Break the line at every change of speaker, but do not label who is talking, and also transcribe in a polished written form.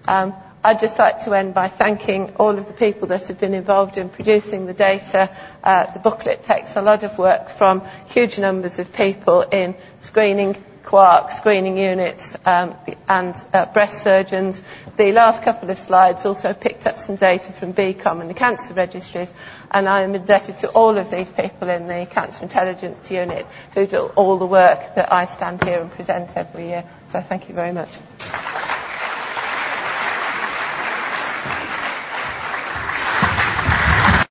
I'd just like to end by thanking all of the people that have been involved in producing the data. The booklet takes a lot of work from huge numbers of people in screening, quark, screening units, and breast surgeons. The last couple of slides also picked up some data from BCOM and the cancer registries, and I am indebted to all of these people in the Cancer Intelligence Unit who do all the work that I stand here and present every year. So thank you very much.